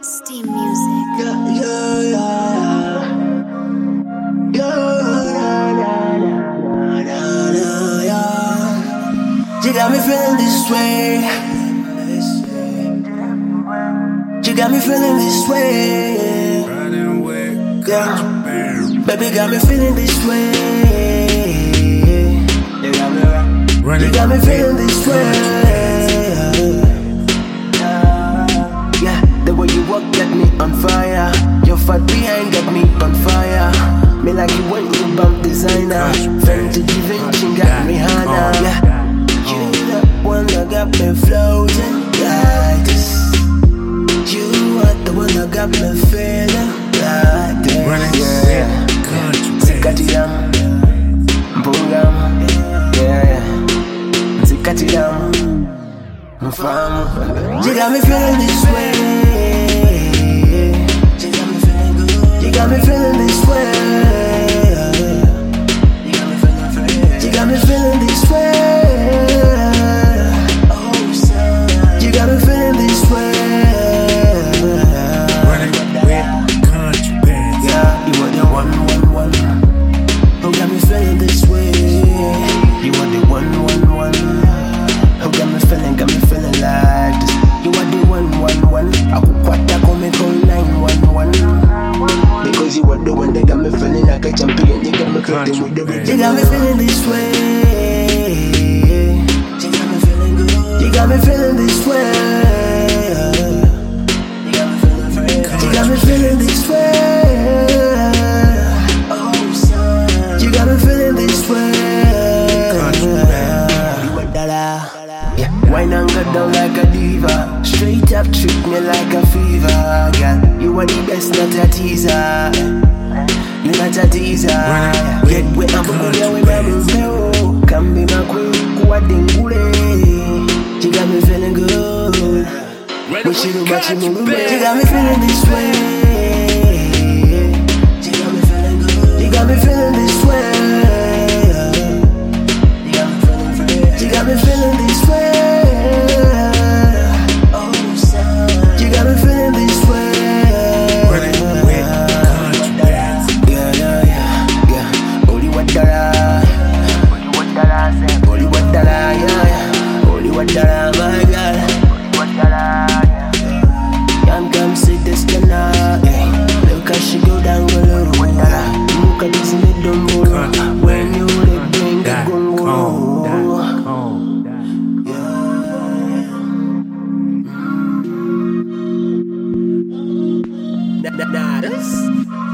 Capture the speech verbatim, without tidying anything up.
Steam music. Yeah, yeah, yeah, yeah. Yeah, yeah, yeah, yeah, yeah, yeah. You got me feeling this way. You got me feeling this way. Yeah. Baby got me feeling this way. You got me, you got me feeling this way. The way you walk got me on fire. Your fat behind got me on fire. Me like you went to bump designer. Fenty Givenchy got Rihanna. Yeah. You the one that got me floating like this. You are the one that got me feeling like this. Yeah. Zikatiyam, Mbungam. Yeah. Zikatiyam, Mfamu. You got me feeling this way. You got me feeling this way. You got me feeling this way. You got me feeling this way. Yeah, you are the one, one, one. Who got me feeling this way? You are the one, one, one. Who got me feeling, got me feeling like this? You are the one, one, one. I could quite call me call nine one one. Because you are the one that got me feeling like a champion. You got me feeling with the beat. You got me feeling this way. You got me feeling good. You got me feeling this way. You got me feeling free. You got me feeling this way. Oh, son. You got me feeling this way. Yeah, wine and go down like a diva. Straight up treat me like a fever, girl. You are the best, not a teaser. You not a teaser. Get wet up on your way, baby. Come be my queen, kuadingule. You got me feeling good. Wish you watch you move. You got me feeling this way. You got me feeling good. You got me feeling this way. You got me feeling free. You got me feeling this way. You got me feeling this way. Yeah, yeah, yeah, yeah. Only what dollar. Only what dollar, say. Only what dollar, yeah, yeah. Only what dollar, my God. Only what dollar, yeah. Young come see this tonight. Look how she go down below. Look at this me dumbo. When you let bring the gungo. Nah, nah, this